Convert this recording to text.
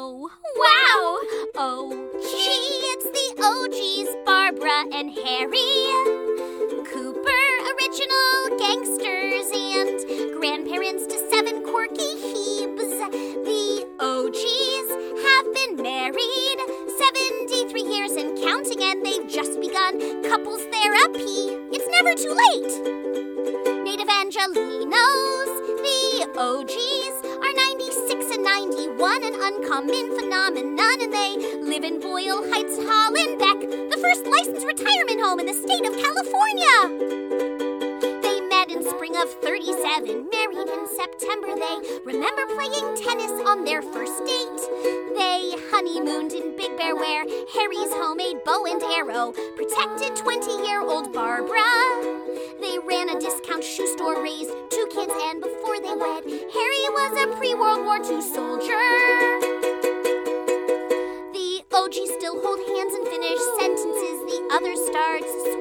Oh, wow! Oh, gee, it's the OGs, Barbara and Harry. Cooper, original gangsters, and grandparents to 7 quirky Hebes. The OGs have been married 73 years and counting, and they've just begun couples therapy. It's never too late. Native Angelinos, the OGs, are 96 and 91, an uncommon phenomenon, and they live in Boyle Heights, Hollenbeck, the first licensed retirement home in the state of California. They met in spring of 37, married in September. They remember playing tennis on their first date. They honeymooned in Big Bear, where Harry's homemade bow and arrow protected 20-year-old Barbara. They ran a discount shoe store, raised 2 kids, and before they wed, Harry was a pre-World War II soldier. The OGs still hold hands and finish sentences the other starts.